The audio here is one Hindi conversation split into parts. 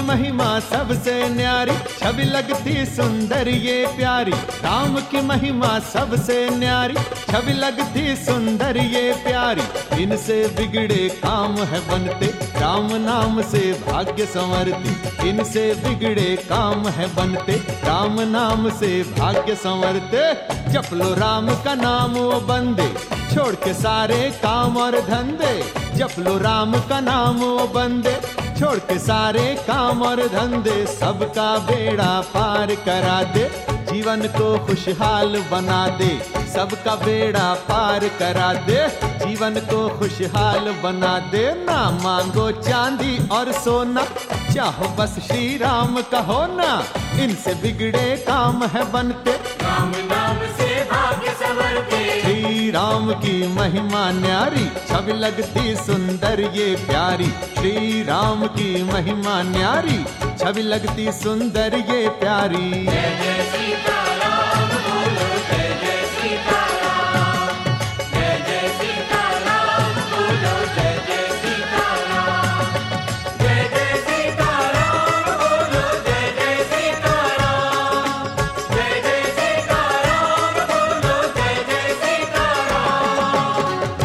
महिमा सबसे न्यारी, छवि लगती सुंदर ये प्यारी। राम की महिमा सबसे न्यारी, छवि लगती सुंदर ये प्यारी। इनसे बिगड़े काम है बनते, राम नाम से भाग्य संवरती। इनसे बिगड़े काम है बनते, राम नाम से भाग्य संवरते। जप लो राम का नाम वो बंदे, छोड़ के सारे काम और धंधे। जप लो राम का नाम वो बंदे, छोड़ के सारे काम और धंधे। सबका बेड़ा पार करा दे, जीवन को खुशहाल बना दे। सबका बेड़ा पार करा दे, जीवन को खुशहाल बना दे। ना मांगो चांदी और सोना, चाहो बस श्री राम का होना। इनसे बिगड़े काम है बनते, राम नाम से भाग्य संवरते। श्री राम की महिमा न्यारी, छवि लगती सुंदर ये प्यारी। श्री राम की महिमा न्यारी, छवि लगती सुंदर ये प्यारी। जय जय सीताराम बोलो, जय जय सीताराम। जय जय सीताराम बोलो, जय जय सीताराम। जय जय सीताराम बोलो, जय जय सीताराम। जय जय सीताराम बोलो, जय जय सीताराम।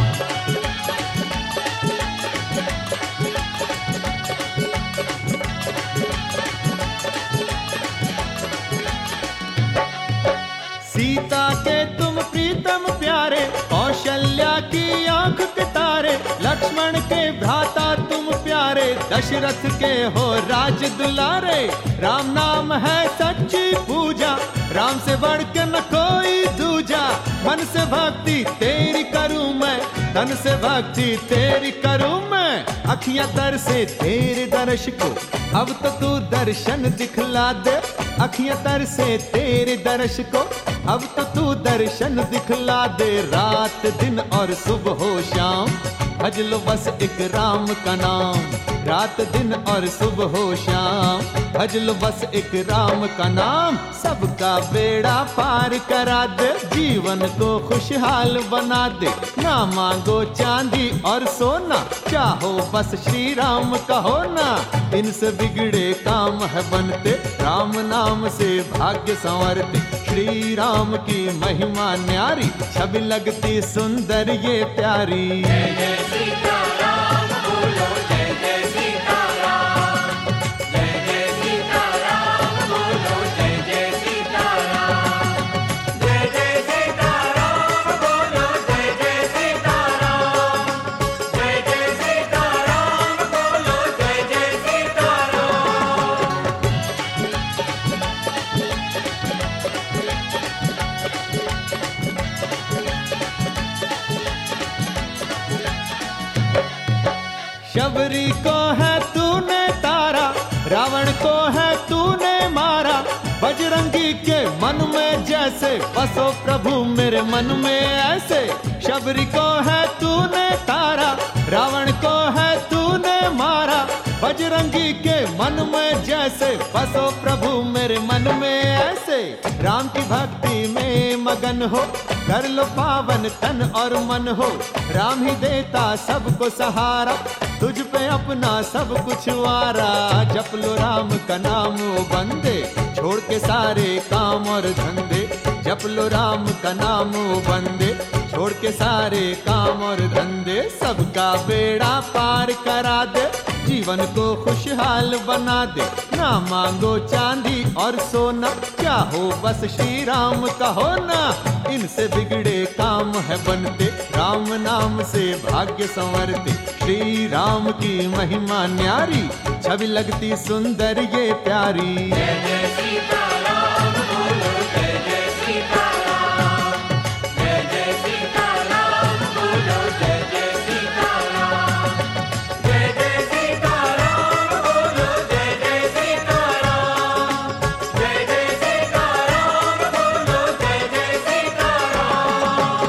सीता के तुम प्रीतम प्यारे, कौशल्या की आंख के तारे। लक्ष्मण के भ्राता तुम प्यारे, दशरथ के हो राज दुलारे। राम नाम है सच्ची पूजा, राम से बढ़ के न कोई दूजा। मन से भक्ति तेरी करूं मैं, तन से भक्ति तेरी करूं मैं। अखियां तर से तेरे दर्श को, अब तो तू दर्शन दिखला दे। अखियां तर से तेरे दर्श को, अब तो तू दर्शन दिखला दे। रात दिन और सुबह हो शाम, भज लो बस एक राम का नाम। रात दिन और सुबह हो शाम, भज लो बस एक राम का नाम। सबका बेड़ा पार करा दे, जीवन को खुशहाल बना दे। ना मांगो चांदी और सोना, चाहो बस श्री राम का होना। इनसे बिगड़े काम है बनते, राम नाम से भाग्य संवरते। श्री राम की महिमा न्यारी, छवि लगती सुंदर ये प्यारी। जय जय सीताराम बोलो, जय जय सीताराम। जय जय सीताराम बोलो, जय जय सीताराम। जय जय सीताराम बोलो, जय जय सीताराम। जय जय सीताराम बोलो, जय जय सीताराम। शबरी को है तूने तारा, रावण को है तूने मारा। बजरंगी के मन में जैसे, बसो प्रभु मेरे मन में ऐसे। शबरी को है तूने तारा, रावण को है तूने मारा। बजरंगी के मन में जैसे, बसो प्रभु मेरे मन में ऐसे। राम की भक्ति में मगन हो, कर लो पावन तन और मन हो। राम ही देता सबको सहारा, तुझ पे अपना सब कुछ वारा। जप लो राम का नाम ओ बंदे, छोड़ के सारे काम और धंधे। जप लो राम का नाम ओ बंदे, छोड़ के सारे काम और धंधे। सबका बेड़ा पार करा दे, जीवन को खुशहाल बना दे। ना मांगो चांदी और सोना, चाहो बस श्री राम का होना। इनसे बिगड़े काम है बनते, राम नाम से भाग्य संवरते। श्री राम की महिमा न्यारी, छवि लगती सुंदर ये प्यारी। जय जय सीताराम बोलो, जय जय सीताराम। जय जय सीताराम बोलो, जय जय सीताराम। जय जय सीताराम बोलो, जय जय सीताराम। जय जय सीताराम बोलो, जय जय सीताराम।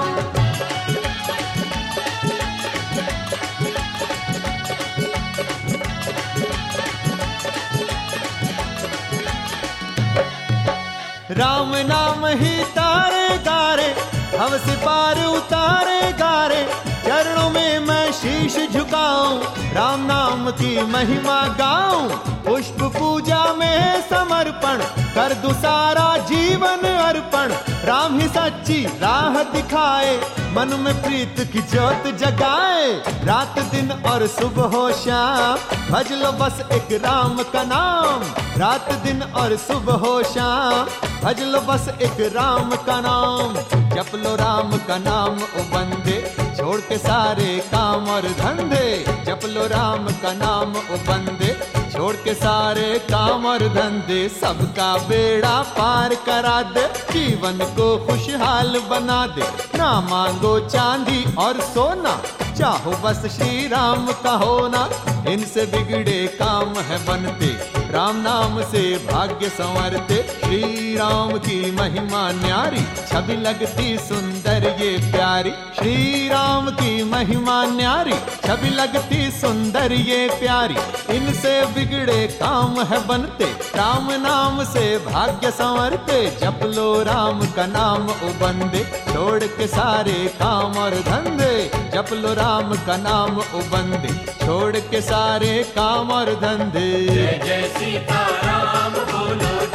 राम नाम ही तारे गारे, भव से पार उतारे गारे। चरणों में मैं शीश झुकाऊं, राम नाम की महिमा गाऊं, पुष्प पूजा में समर्पण कर दूं सारा जीवन अर्पण। राम ही सच्ची राह दिखाए, मन में प्रीत की ज्योत जगाए। रात दिन और सुबह हो शाम भज लो बस एक राम का नाम। रात दिन और सुबह हो शाम भज लो बस एक राम का नाम। जप लो राम का नाम ओ बंदे, छोड़ के सारे काम और धंधे। जप लो राम का नाम ओ बंदे, छोड़ के सारे काम और धंधे। सबका बेड़ा पार करा दे, जीवन को खुशहाल बना दे। ना मांगो चांदी और सोना, चाहो बस श्री राम का होना। इनसे बिगड़े काम है बनते, राम नाम से भाग्य संवरते। श्री राम की महिमा न्यारी, छवि लगती सुंदर ये प्यारी। श्री राम की महिमा न्यारी, छवि लगती सुंदर ये प्यारी। इनसे बिगड़े काम है बनते, राम नाम से भाग्य संवरते। जप लो राम का नाम ओ बंदे, छोड़ के सारे काम और धंधे। जप लो राम का नाम ओ बंदे, छोड़ के सारे काम और धंधे। जय जय सीताराम बोलो